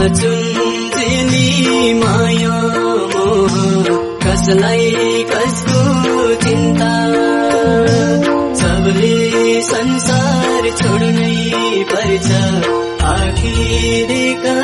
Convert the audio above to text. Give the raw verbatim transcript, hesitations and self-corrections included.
नचुन्जेली माया मोह कसलाई कसको चिन्ता सबले संसार छोड्नै पर्छ आखिर